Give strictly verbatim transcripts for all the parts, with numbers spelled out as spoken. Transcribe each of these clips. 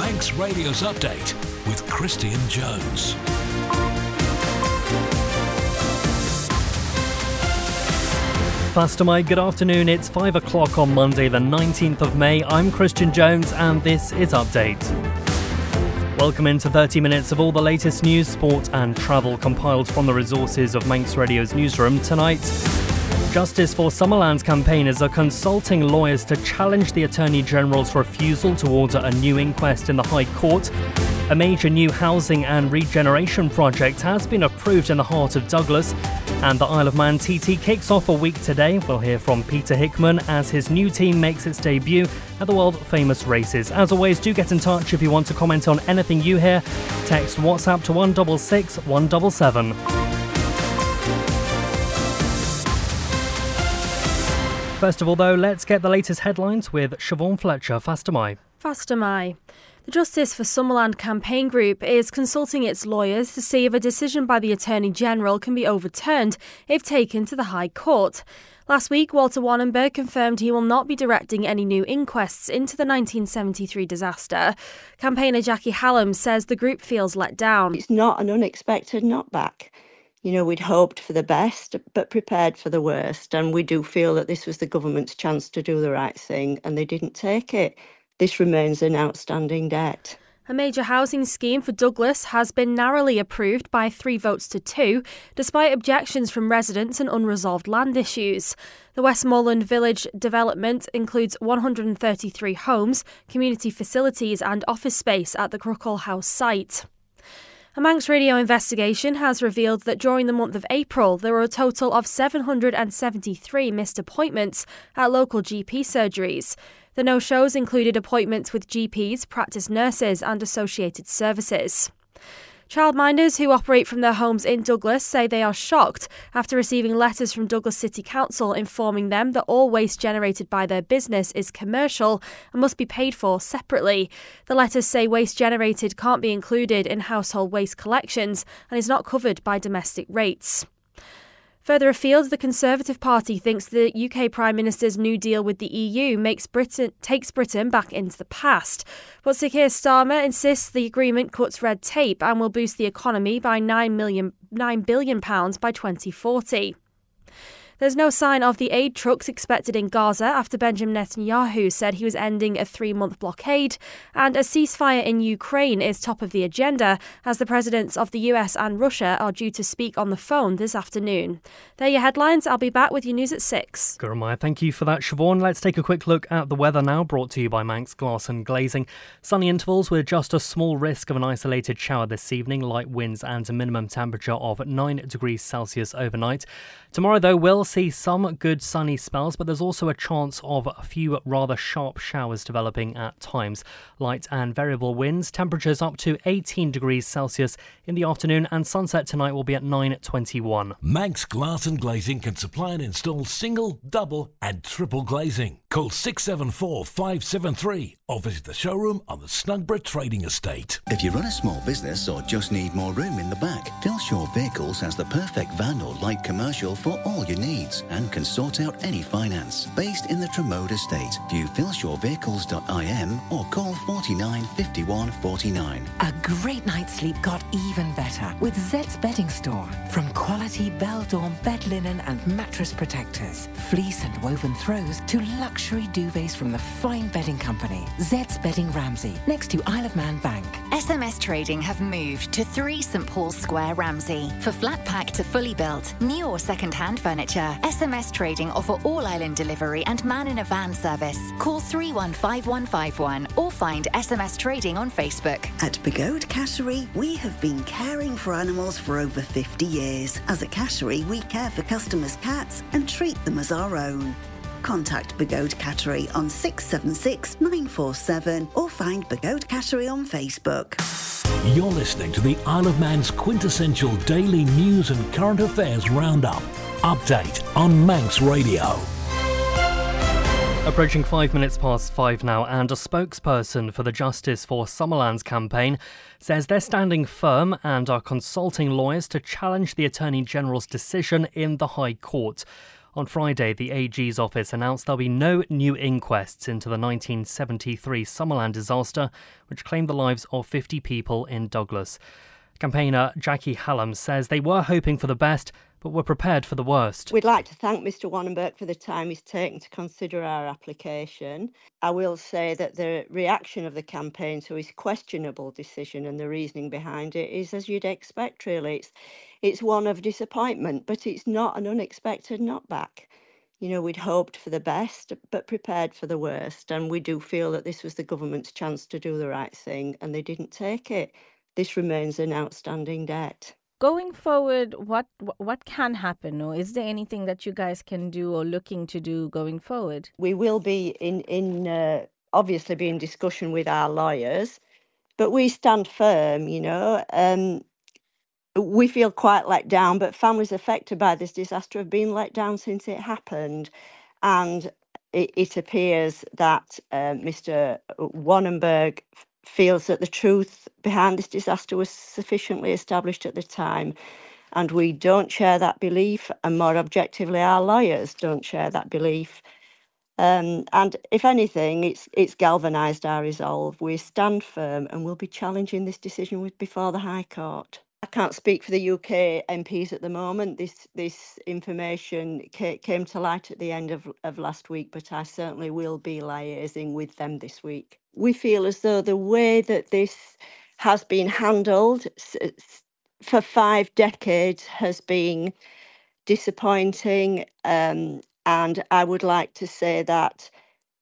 Manx Radio's Update with Christian Jones. Fastermite, good afternoon. It's five o'clock on Monday the nineteenth of May. I'm Christian Jones and this is Update. Welcome into thirty minutes of all the latest news, sport and travel compiled from the resources of Manx Radio's newsroom tonight. Justice for Summerland campaigners are consulting lawyers to challenge the Attorney General's refusal to order a new inquest in the High Court. A major new housing and regeneration project has been approved in the heart of Douglas. And the Isle of Man T T kicks off a week today. We'll hear from Peter Hickman as his new team makes its debut at the world-famous races. As always, do get in touch if you want to comment on anything you hear. Text WhatsApp to one six six, one seven seven. First of all, though, let's get the latest headlines with Siobhan Fletcher. Fastermite. Fastermite. The Justice for Summerland campaign group is consulting its lawyers to see if a decision by the Attorney General can be overturned if taken to the High Court. Last week, Walter Wannenberg confirmed he will not be directing any new inquests into the nineteen seventy-three disaster. Campaigner Jackie Hallam says the group feels let down. It's not an unexpected knockback. You know, we'd hoped for the best, but prepared for the worst. And we do feel that this was the government's chance to do the right thing, and they didn't take it. This remains an outstanding debt. A major housing scheme for Douglas has been narrowly approved by three votes to two, despite objections from residents and unresolved land issues. The Westmoreland Village development includes one hundred thirty-three homes, community facilities and office space at the Cruckle House site. A Manx Radio investigation has revealed that during the month of April, there were a total of seven hundred seventy-three missed appointments at local G P surgeries. The no-shows included appointments with G Ps, practice nurses and associated services. Childminders who operate from their homes in Douglas say they are shocked after receiving letters from Douglas City Council informing them that all waste generated by their business is commercial and must be paid for separately. The letters say waste generated can't be included in household waste collections and is not covered by domestic rates. Further afield, the Conservative Party thinks the U K Prime Minister's new deal with the E U makes Britain takes Britain back into the past. But Sir Keir Starmer insists the agreement cuts red tape and will boost the economy by nine billion pounds by twenty forty. There's no sign of the aid trucks expected in Gaza after Benjamin Netanyahu said he was ending a three-month blockade, and a ceasefire in Ukraine is top of the agenda as the presidents of the U S and Russia are due to speak on the phone this afternoon. They're your headlines. I'll be back with your news at six. Gurumaya, thank you for that, Siobhan. Let's take a quick look at the weather now, brought to you by Manx Glass and Glazing. Sunny intervals with just a small risk of an isolated shower this evening, light winds and a minimum temperature of nine degrees Celsius overnight. Tomorrow, though, we'll see some good sunny spells, but there's also a chance of a few rather sharp showers developing at times. Light and variable winds, temperatures up to eighteen degrees Celsius in the afternoon, and sunset tonight will be at nine twenty-one. Manx Glass and Glazing can supply and install single, double and triple glazing. Call six seven four, five seven three or visit the showroom on the Snugborough Trading Estate. If you run a small business or just need more room in the back, Philshaw Vehicles has the perfect van or light commercial for all your needs and can sort out any finance. Based in the Tremode Estate, view philshaw vehicles dot I M or call forty-nine, fifty-one, forty-nine. A great night's sleep got even better with Zed's Bedding Store. From quality Beldorm bed linen and mattress protectors, fleece and woven throws to luxury duvets from the fine bedding company, Zed's Bedding Ramsey, next to Isle of Man Bank. S M S Trading have moved to three St Paul's Square, Ramsey. For flat pack to fully built, new or second-hand furniture, S M S Trading offer all-island delivery and man-in-a-van service. Call three one five one five one or find S M S Trading on Facebook. At Begode Cattery, we have been caring for animals for over fifty years. As a cattery, we care for customers' cats and treat them as our own. Contact Begode Cattery on six seven six, nine four seven or find Begode Cattery on Facebook. You're listening to the Isle of Man's quintessential daily news and current affairs roundup. Update on Manx Radio. Approaching five minutes past five now, and a spokesperson for the Justice for Summerlands campaign says they're standing firm and are consulting lawyers to challenge the Attorney General's decision in the High Court. On Friday, the A G's office announced there'll be no new inquests into the nineteen seventy-three Summerland disaster, which claimed the lives of fifty people in Douglas. Campaigner Jackie Hallam says they were hoping for the best, but were prepared for the worst. We'd like to thank Mr Wannenberg for the time he's taken to consider our application. I will say that the reaction of the campaign to his questionable decision and the reasoning behind it is as you'd expect, really. It's, it's one of disappointment, but it's not an unexpected knockback. You know, we'd hoped for the best, but prepared for the worst. And we do feel that this was the government's chance to do the right thing, and they didn't take it. This remains an outstanding debt. Going forward, what what can happen, or is there anything that you guys can do or looking to do going forward? We will be in in uh, obviously be in discussion with our lawyers, but we stand firm. You know, um, we feel quite let down, but families affected by this disaster have been let down since it happened, and it, it appears that uh, Mr Wannenberg feels that the truth behind this disaster was sufficiently established at the time, and we don't share that belief, and more objectively our lawyers don't share that belief, um, and if anything it's it's galvanised our resolve. We stand firm and will be challenging this decision with before the High Court. I can't speak for the U K M Ps at the moment. This this information came to light at the end of, of last week, but I certainly will be liaising with them this week. We feel as though the way that this has been handled for five decades has been disappointing, um, and I would like to say that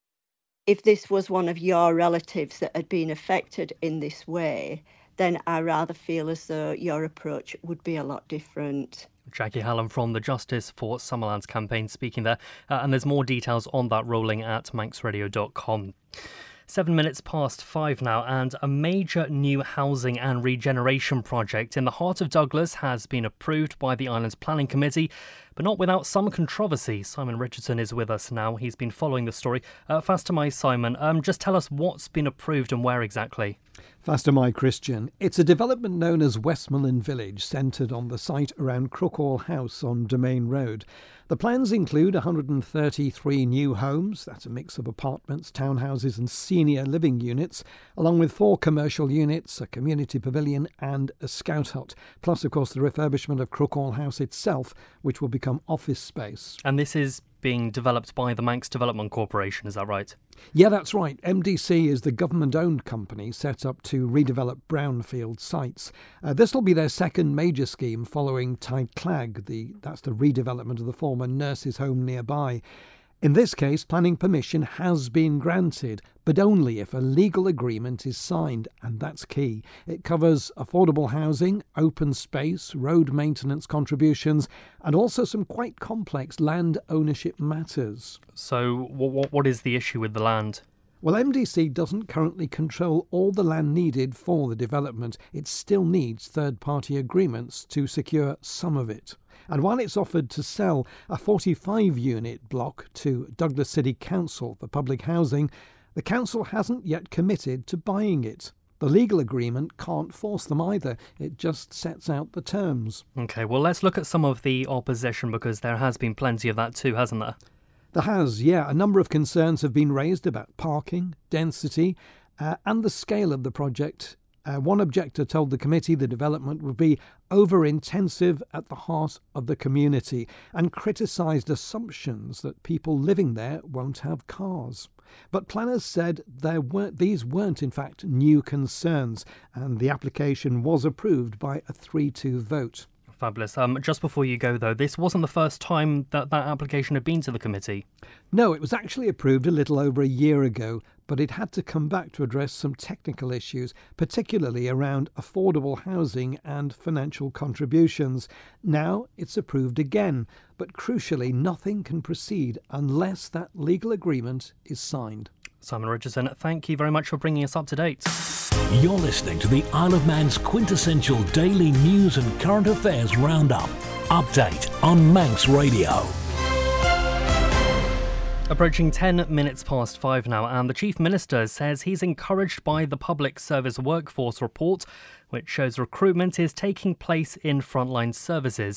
if this was one of your relatives that had been affected in this way, then I rather feel as though your approach would be a lot different. Jackie Hallam from the Justice for Summerlands campaign speaking there, uh, and there's more details on that rolling at manx radio dot com. Seven minutes past five now, and a major new housing and regeneration project in the heart of Douglas has been approved by the island's planning committee, but not without some controversy. Simon Richardson is with us now. He's been following the story. Uh, Faster My Simon, um, just tell us what's been approved and where exactly. Faster My Christian. It's a development known as Westmoreland Village, centred on the site around Crookhall House on Domain Road. The plans include one hundred thirty-three new homes, that's a mix of apartments, townhouses and senior living units, along with four commercial units, a community pavilion and a scout hut, plus of course the refurbishment of Crookhall House itself, which will become office space. And this is being developed by the Manx Development Corporation, is that right? Yeah, that's right. M D C is the government-owned company set up to redevelop brownfield sites. Uh, this will be their second major scheme following Tide Clag, the, that's the redevelopment of the former nurses' home nearby. In this case, planning permission has been granted, but only if a legal agreement is signed, and that's key. It covers affordable housing, open space, road maintenance contributions, and also some quite complex land ownership matters. So what, what is the issue with the land? Well, M D C doesn't currently control all the land needed for the development. It still needs third-party agreements to secure some of it. And while it's offered to sell a forty-five unit block to Douglas City Council for public housing, the council hasn't yet committed to buying it. The legal agreement can't force them either. It just sets out the terms. OK, well, let's look at some of the opposition, because there has been plenty of that too, hasn't there? There has, yeah. A number of concerns have been raised about parking, density, uh, and the scale of the project. Uh, one objector told the committee the development would be over-intensive at the heart of the community and criticised assumptions that people living there won't have cars. But planners said there weren't, these weren't in fact new concerns, and the application was approved by a three two vote. Fabulous. Um, just before you go, though, this wasn't the first time that that application had been to the committee. No, it was actually approved a little over a year ago, but it had to come back to address some technical issues, particularly around affordable housing and financial contributions. Now it's approved again, but crucially, nothing can proceed unless that legal agreement is signed. Simon Richardson, thank you very much for bringing us up to date. You're listening to the Isle of Man's quintessential daily news and current affairs roundup. Update on Manx Radio. Approaching ten minutes past five now, and the Chief Minister says he's encouraged by the Public Service Workforce Report, which shows recruitment is taking place in frontline services.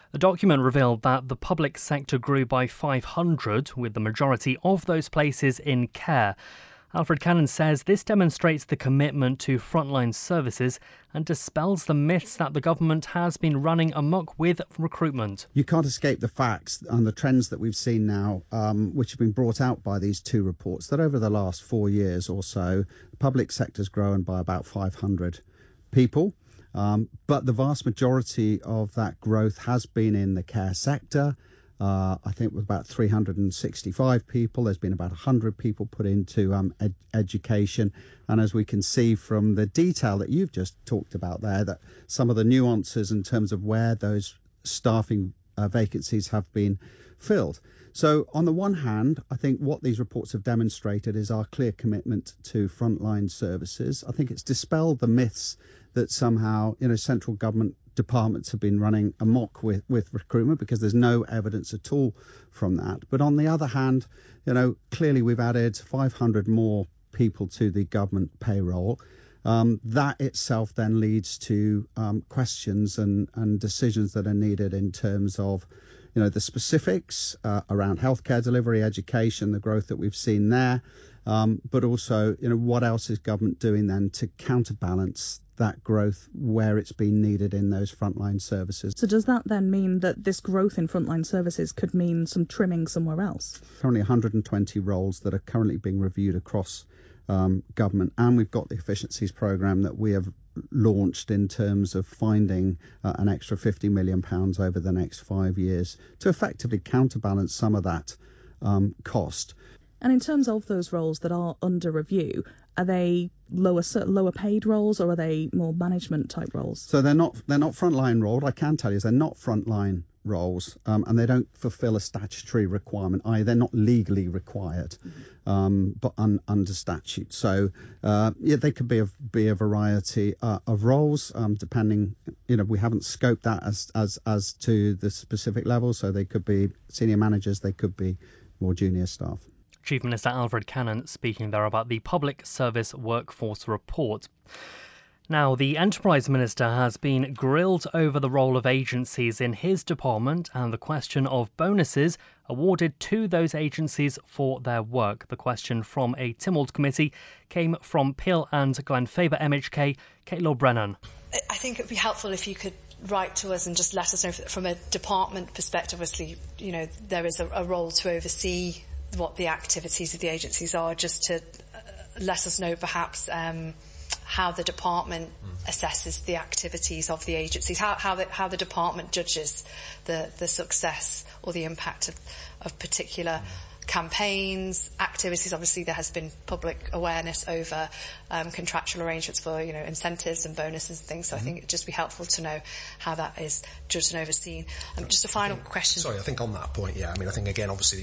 The document revealed that the public sector grew by five hundred, with the majority of those places in care. Alfred Cannon says this demonstrates the commitment to frontline services and dispels the myths that the government has been running amok with recruitment. You can't escape the facts and the trends that we've seen now, um, which have been brought out by these two reports, that over the last four years or so, the public sector's grown by about five hundred people. Um, but the vast majority of that growth has been in the care sector. Uh, I think with about three hundred sixty-five people, there's been about one hundred people put into um, ed- education. And as we can see from the detail that you've just talked about there, that some of the nuances in terms of where those staffing uh, vacancies have been filled. So on the one hand, I think what these reports have demonstrated is our clear commitment to frontline services. I think it's dispelled the myths that somehow, you know, central government departments have been running amok with, with recruitment, because there's no evidence at all from that. But on the other hand, you know, clearly we've added five hundred more people to the government payroll. Um, that itself then leads to um, questions and, and decisions that are needed in terms of, you know, the specifics uh, around healthcare delivery, education, the growth that we've seen there, um, but also, you know, what else is government doing then to counterbalance that growth where it's been needed in those frontline services. So does that then mean that this growth in frontline services could mean some trimming somewhere else? Currently one hundred twenty roles that are currently being reviewed across um, government, and we've got the efficiencies programme that we have launched in terms of finding uh, an extra fifty million pounds over the next five years to effectively counterbalance some of that um, cost. And in terms of those roles that are under review, are they lower lower paid roles, or are they more management type roles? So they're not they're not frontline roles. What I can tell you is they're not frontline roles, um, and they don't fulfil a statutory requirement. that is, they're not legally required, mm-hmm. um, but un, under statute. So uh, yeah, they could be a be a variety uh, of roles, um, depending. You know, we haven't scoped that as as as to the specific level. So they could be senior managers. They could be more junior staff. Chief Minister Alfred Cannon speaking there about the Public Service Workforce Report. Now, the Enterprise Minister has been grilled over the role of agencies in his department and the question of bonuses awarded to those agencies for their work. The question from a Tynwald committee came from Peel and Glenfaber M H K, Kate Law-Brennan. I think it would be helpful if you could write to us and just let us know from a department perspective. Obviously, you know, there is a, a role to oversee what the activities of the agencies are, just to uh, let us know perhaps um, how the department mm. assesses the activities of the agencies, how, how, the, how the department judges the, the success or the impact of, of particular mm. campaigns, activities. Obviously, there has been public awareness over um, contractual arrangements for, you know, incentives and bonuses and things. So mm-hmm. I think it'd just be helpful to know how that is judged and overseen. Um, just a final think, question. Sorry, I think on that point, yeah, I mean, I think again, obviously,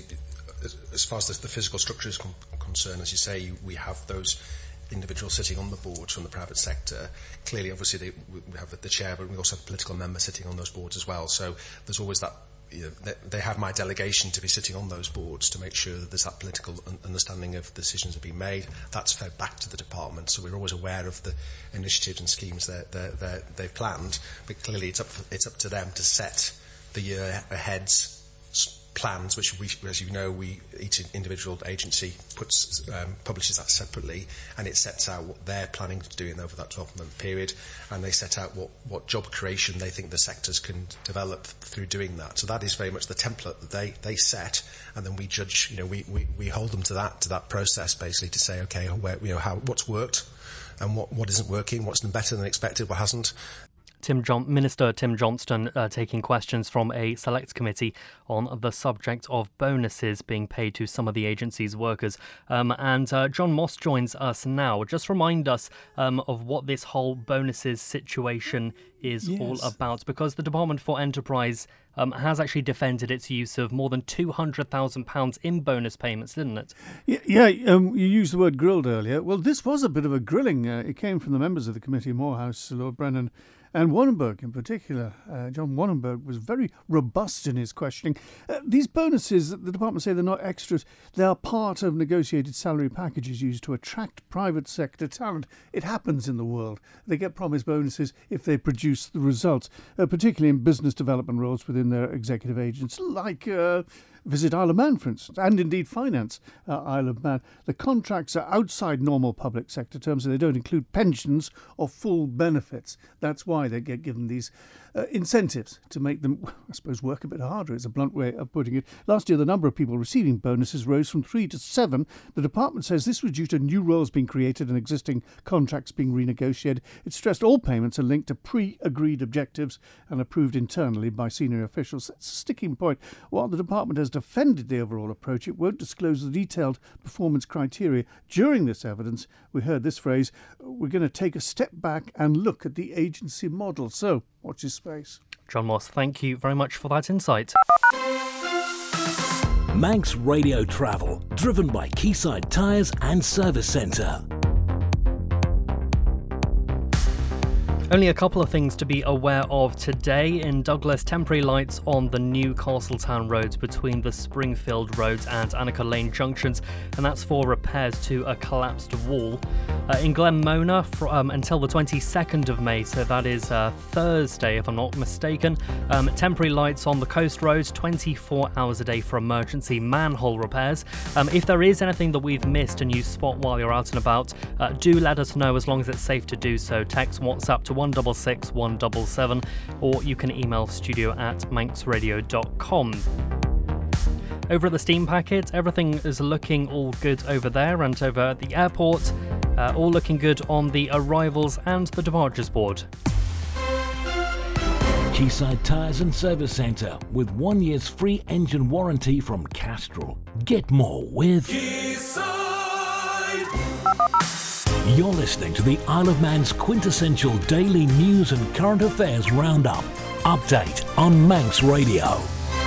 as far as the, the physical structure is con- concerned, as you say, we have those individuals sitting on the boards from the private sector. Clearly, obviously, they, we have the chair, but we also have political members sitting on those boards as well. So there's always that, you know, they, they have my delegation to be sitting on those boards to make sure that there's that political un- understanding of the decisions that are being made. That's fed back to the department, so we're always aware of the initiatives and schemes that they're, they're, they're, they've planned. But clearly, it's up, for, it's up to them to set the year ahead's plans, which we, as you know, we each individual agency puts um, publishes that separately, and it sets out what they're planning to do in over that twelve-month period, and they set out what, what job creation they think the sectors can develop through doing that. So that is very much the template that they, they set, and then we judge. You know, we, we, we hold them to that to that process basically to say, okay, where, you know, how what's worked, and what what isn't working, what's been better than expected, what hasn't. Tim John- Minister Tim Johnston uh, taking questions from a select committee on the subject of bonuses being paid to some of the agency's workers. Um, and uh, John Moss joins us now. Just remind us um, of what this whole bonuses situation is yes. all about, because the Department for Enterprise um, has actually defended its use of more than two hundred thousand pounds in bonus payments, didn't it? Yeah, yeah um, you used the word grilled earlier. Well, this was a bit of a grilling. Uh, it came from the members of the committee, Morehouse, Lord Brennan, And Wannenberg in particular, uh, John Wannenberg, was very robust in his questioning. Uh, these bonuses, the department say they're not extras, they are part of negotiated salary packages used to attract private sector talent. It happens in the world. They get promised bonuses if they produce the results, uh, particularly in business development roles within their executive agents, like uh, Visit Isle of Man, for instance, and indeed finance uh, Isle of Man. The contracts are outside normal public sector terms, and they don't include pensions or full benefits. That's why they get given these uh, incentives to make them, I suppose, work a bit harder. It's a blunt way of putting it. Last year, the number of people receiving bonuses rose from three to seven. The department says this was due to new roles being created and existing contracts being renegotiated. It stressed all payments are linked to pre-agreed objectives and approved internally by senior officials. That's a sticking point. While the department has defended the overall approach, it won't disclose the detailed performance criteria. During this evidence, we heard this phrase, we're going to take a step back and look at the agency model. So, watch this space. John Moss, thank you very much for that insight. Manx Radio Travel, driven by Quayside Tyres and Service Centre. Only a couple of things to be aware of today. In Douglas, temporary lights on the new Castletown roads between the Springfield Road and Annika Lane junctions, and that's for repairs to a collapsed wall. Uh, in Glenmona for, um, until the twenty-second of May, so that is uh, Thursday if I'm not mistaken. Um, temporary lights on the coast roads twenty-four hours a day for emergency manhole repairs. Um, if there is anything that we've missed and you spot while you're out and about, uh, do let us know as long as it's safe to do so. Text WhatsApp to one six six one seven seven, or you can email studio at manx radio dot com. Over at the Steam Packet, everything is looking all good over there, and over at the airport, uh, all looking good on the arrivals and the departures board. Quayside Tyres and Service Centre with one year's free engine warranty from Castrol. Get more with Quayside. You're listening to the Isle of Man's quintessential daily news and current affairs roundup. Update on Manx Radio.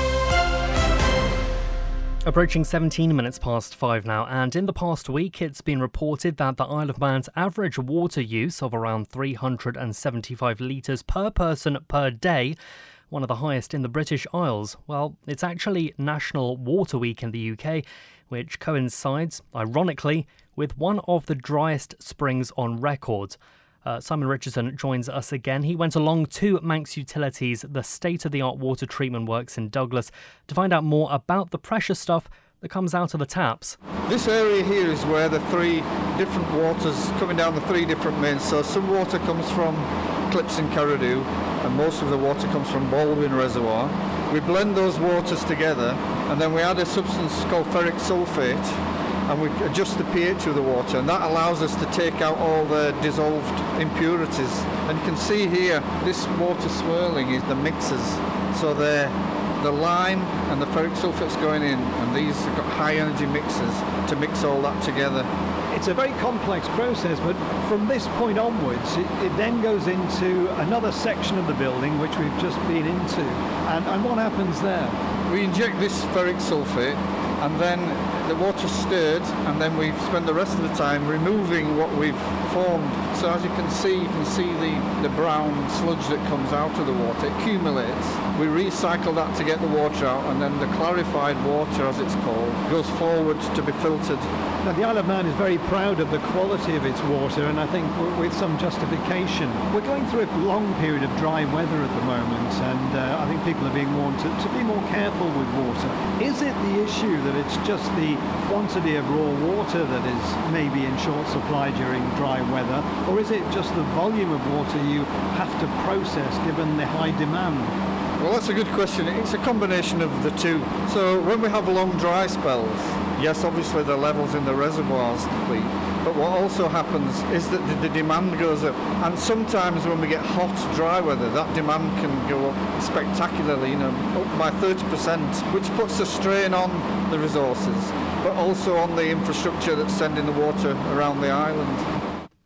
Approaching seventeen minutes past five now, and in the past week it's been reported that the Isle of Man's average water use of around three hundred seventy-five litres per person per day, one of the highest in the British Isles. Well, it's actually National Water Week in the U K, which coincides, ironically, with one of the driest springs on record. Uh, Simon Richardson joins us again. He went along to Manx Utilities, the state-of-the-art water treatment works in Douglas, to find out more about the precious stuff that comes out of the taps. This area here is where the three different waters coming down the three different mains. So some water comes from Clips and Carradoo, and most of the water comes from Baldwin Reservoir. We blend those waters together, and then we add a substance called ferric sulfate, and we adjust the pH of the water, and that allows us to take out all the dissolved impurities. And you can see here, this water swirling is the mixers. So they're the lime and the ferric sulfate's going in, and these have got high energy mixers to mix all that together. It's a very complex process, but from this point onwards, it, it then goes into another section of the building, which we've just been into. And, and what happens there? We inject this ferric sulfate, and then the water's stirred, and then we spend the rest of the time removing what we've formed. So as you can see, you can see the, the brown sludge that comes out of the water. It accumulates. We recycle that to get the water out, and then the clarified water, as it's called, goes forward to be filtered. Now, the Isle of Man is very proud of the quality of its water, and I think with some justification. We're going through a long period of dry weather at the moment, and uh, I think people are being warned to, to be more careful with water. Is it the issue that it's just the quantity of raw water that is maybe in short supply during dry weather, or is it just the volume of water you have to process given the high demand? Well, that's a good question. It's a combination of the two. So when we have long dry spells, yes, obviously the levels in the reservoirs deplete, but what also happens is that the, the demand goes up, and sometimes when we get hot, dry weather, that demand can go up spectacularly, you know, up by thirty percent, which puts a strain on the resources, but also on the infrastructure that's sending the water around the island.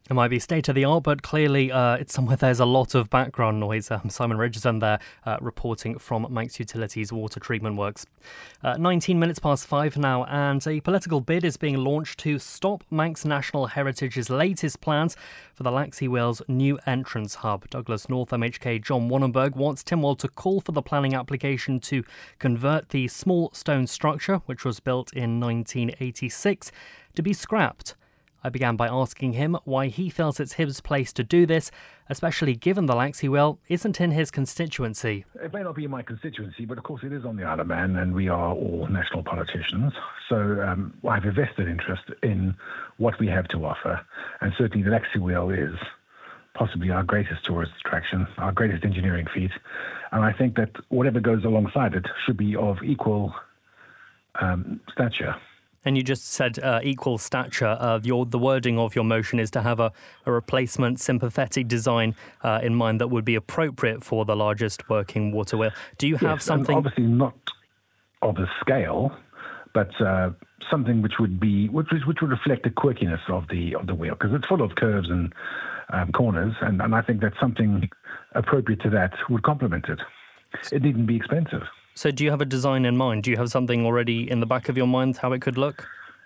It might be state of the art, but clearly uh, it's somewhere there's a lot of background noise. Um, Simon Richardson there uh, reporting from Manx Utilities Water Treatment Works. Uh, nineteen minutes past five now, and a political bid is being launched to stop Manx National Heritage's latest plans for the Laxey Wales new entrance hub. Douglas North M H K John Wannenberg wants Tynwald to call for the planning application to convert the small stone structure, which was built in nineteen eighty-six, to be scrapped. I began by asking him why he feels it's his place to do this, especially given the Laxey Well isn't in his constituency. It may not be in my constituency, but of course it is on the Isle of Man, and we are all national politicians. So um, I have a vested interest in what we have to offer, and certainly the Laxey Well is possibly our greatest tourist attraction, our greatest engineering feat, and I think that whatever goes alongside it should be of equal um, stature. And you just said uh, equal stature. Uh, your, the wording of your motion is to have a, a replacement sympathetic design uh, in mind that would be appropriate for the largest working water wheel. Do you have yes, something... Obviously not of a scale, but uh, something which would be which, which would reflect the quirkiness of the of the wheel, because it's full of curves and um, corners, and, and I think that something appropriate to that would complement it. It needn't be expensive. So do you have a design in mind? Do you have something already in the back of your mind how it could look?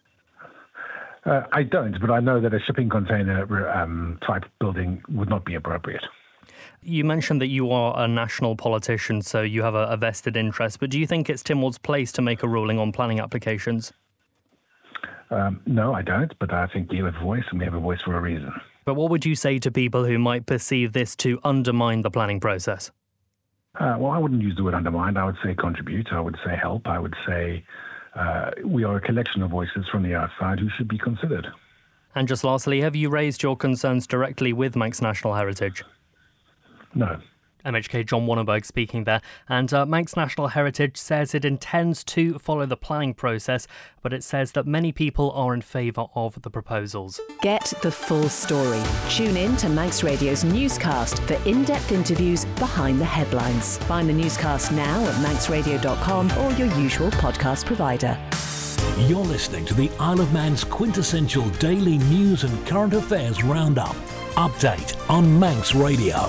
Uh, I don't, but I know that a shipping container um, type building would not be appropriate. You mentioned that you are a national politician, so you have a, a vested interest, but do you think it's Tynwald's place to make a ruling on planning applications? Um, no, I don't, but I think you have a voice, and we have a voice for a reason. But what would you say to people who might perceive this to undermine the planning process? Uh, well, I wouldn't use the word undermine. I would say contribute. I would say help. I would say uh, we are a collection of voices from the outside who should be considered. And just lastly, have you raised your concerns directly with Manx National Heritage? No. M H K John Wannenberg speaking there. And uh, Manx National Heritage says it intends to follow the planning process, but it says that many people are in favour of the proposals. Get the full story. Tune in to Manx Radio's newscast for in-depth interviews behind the headlines. Find the newscast now at manx radio dot com or your usual podcast provider. You're listening to the Isle of Man's quintessential daily news and current affairs roundup. Update on Manx Radio.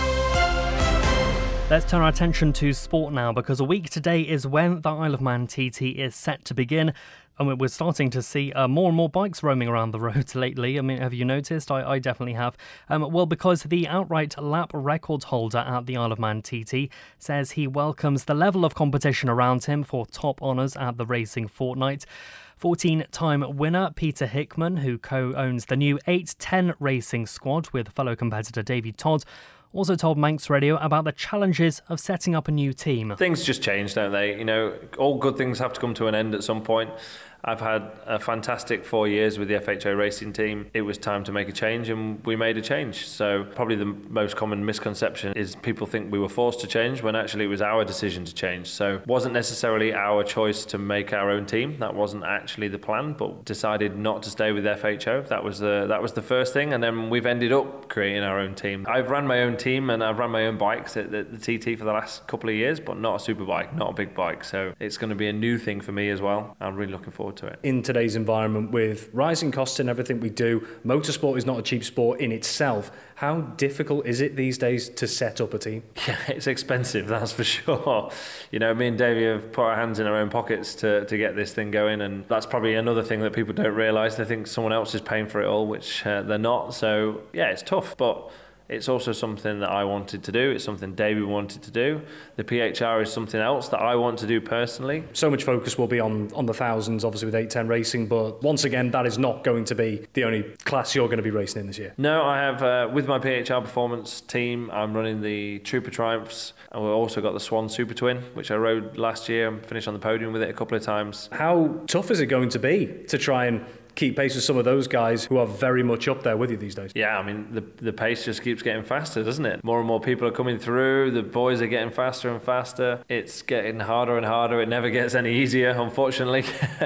Let's turn our attention to sport now, because a week today is when the Isle of Man T T is set to begin. And we're starting to see uh, more and more bikes roaming around the roads lately. I mean, have you noticed? I, I definitely have. Um, well, because the outright lap records holder at the Isle of Man T T says he welcomes the level of competition around him for top honours at the Racing Fortnight. fourteen-time winner Peter Hickman, who co-owns the new eight ten Racing squad with fellow competitor Davey Todd, also told Manx Radio about the challenges of setting up a new team. Things just change, don't they? You know, all good things have to come to an end at some point. I've had a fantastic four years with the F H O racing team. It was time to make a change, and we made a change. So probably the most common misconception is people think we were forced to change when actually it was our decision to change. So it wasn't necessarily our choice to make our own team. That wasn't actually the plan, but decided not to stay with F H O. That was the, that was the first thing, and then we've ended up creating our own team. I've run my own team and I've run my own bikes at the, the T T for the last couple of years, but not a super bike, not a big bike. So it's going to be a new thing for me as well. I'm really looking forward to it. In today's environment, with rising costs in everything we do, motorsport is not a cheap sport in itself. How difficult is it these days to set up a team? Yeah, it's expensive, that's for sure. You know, me and Davey have put our hands in our own pockets to, to get this thing going, and that's probably another thing that people don't realise. They think someone else is paying for it all, which uh, they're not. So, yeah, it's tough, but it's also something that I wanted to do. It's something Davey wanted to do. The P H R is something else that I want to do personally. So much focus will be on, on the thousands, obviously with eight ten Racing, but once again, that is not going to be the only class you're going to be racing in this year. No, I have, uh, with my P H R Performance team, I'm running the Trooper Triumphs, and we've also got the Swan Super Twin, which I rode last year and finished on the podium with it a couple of times. How tough is it going to be to try and keep pace with some of those guys who are very much up there with you these days? Yeah, I mean, the the pace just keeps getting faster, doesn't it? More and more people are coming through, the boys are getting faster and faster. It's getting harder and harder. It never gets any easier, unfortunately.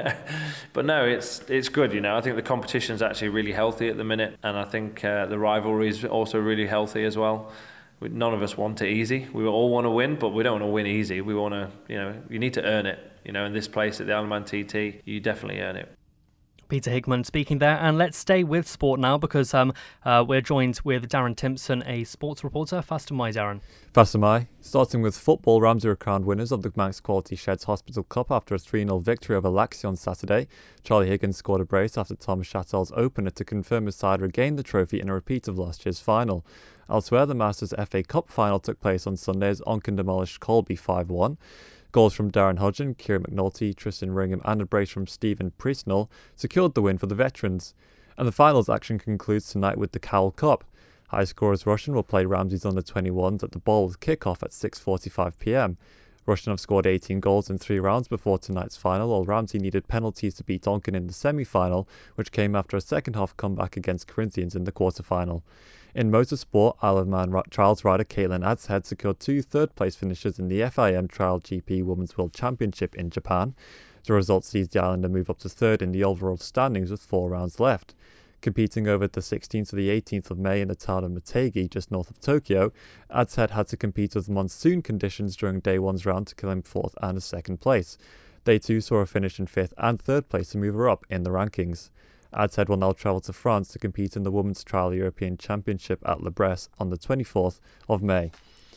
But no, it's it's good, you know. I think the competition's actually really healthy at the minute, and I think uh, the rivalry is also really healthy as well. None of us want it easy. We all want to win, but we don't want to win easy. We want to, you know, you need to earn it. You know, in this place at the Isle of Man T T, you definitely earn it. Peter Hickman speaking there, and let's stay with sport now because um, uh, we're joined with Darren Timpson, a sports reporter. Fast am I, Darren? Fast am I. Starting with football, Ramsey were crowned winners of the Manx Quality Sheds Hospital Cup after a three nil victory over Laxey on Saturday. Charlie Higgins scored a brace after Tom Chattel's opener to confirm his side regained the trophy in a repeat of last year's final. Elsewhere, the Masters F A Cup final took place on Sunday as Onken demolished Colby five one. Goals from Darren Hodgen, Kieran McNulty, Tristan Ringham and a brace from Stephen Priestnall secured the win for the veterans. And the finals action concludes tonight with the Cowell Cup. High scorers Russian will play Ramsey's under twenty-ones at the Bowl with kick-off at six forty-five p m. Russian have scored eighteen goals in three rounds before tonight's final, while Ramsey needed penalties to beat Onken in the semi-final, which came after a second-half comeback against Corinthians in the quarter-final. In motorsport, Isle of Man trials rider Caitlin Adshead secured two third-place finishes in the F I M Trial G P Women's World Championship in Japan. The result sees the Islander move up to third in the overall standings with four rounds left. Competing over the sixteenth to the eighteenth of May in the town of Motegi, just north of Tokyo, Adshead had to compete with monsoon conditions during day one's round to claim fourth and a second place. Day two saw her finish in fifth and third place to move her up in the rankings. Adshead will now travel to France to compete in the Women's Trial European Championship at Le Bresse on the twenty-fourth of May.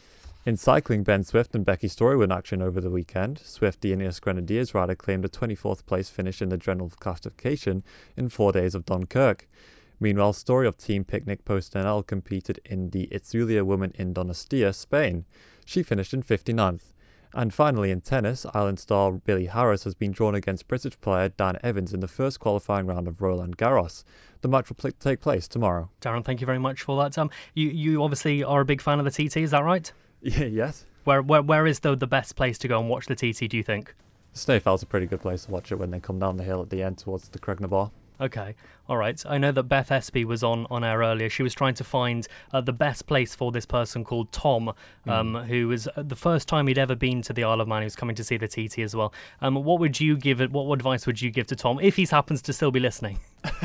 In cycling, Ben Swift and Becky Story were in action over the weekend. Swift, the Ineos Grenadiers rider, claimed a twenty-fourth place finish in the general classification in four days of Dunkirk. Meanwhile, Story of Team Picnic PostNL competed in the Itzulia Women in Donostia, Spain. She finished in fifty-ninth. And finally, in tennis, Island star Billy Harris has been drawn against British player Dan Evans in the first qualifying round of Roland Garros. The match will pl- take place tomorrow. Darren, thank you very much for that. Um, you, you obviously are a big fan of the T T, is that right? Yeah, yes. Where where where is the the best place to go and watch the T T, do you think? Snaefeld's a pretty good place to watch it when they come down the hill at the end towards the Craignor Bar. Okay, all right. I know that Beth Espy was on, on air earlier. She was trying to find uh, the best place for this person called Tom, um, mm. who was uh, the first time he'd ever been to the Isle of Man. He was coming to see the T T as well. Um, what would you give it? What advice would you give to Tom if he happens to still be listening?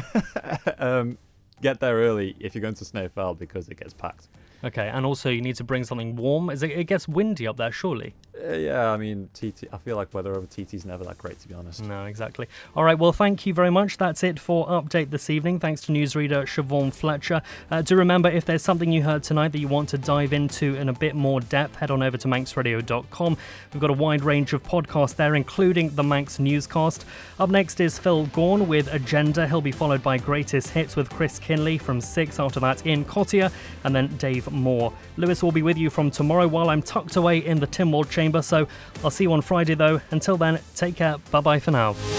um, get there early if you're going to Snaefeld because it gets packed. Okay, and also you need to bring something warm. Is it, it gets windy up there, surely? Uh, yeah, I mean, T T. I feel like weather over T T's never that great, to be honest. No, exactly. All right, well, thank you very much. That's it for Update this evening. Thanks to newsreader Siobhan Fletcher. Uh, do remember, if there's something you heard tonight that you want to dive into in a bit more depth, head on over to manx radio dot com. We've got a wide range of podcasts there, including the Manx Newscast. Up next is Phil Gorn with Agenda. He'll be followed by Greatest Hits with Chris Kinley from six. After that, in Cottier, and then Dave Moore. Lewis will be with you from tomorrow while I'm tucked away in the Tynwald chamber, so I'll see you on Friday though. Until then, take care, bye bye for now.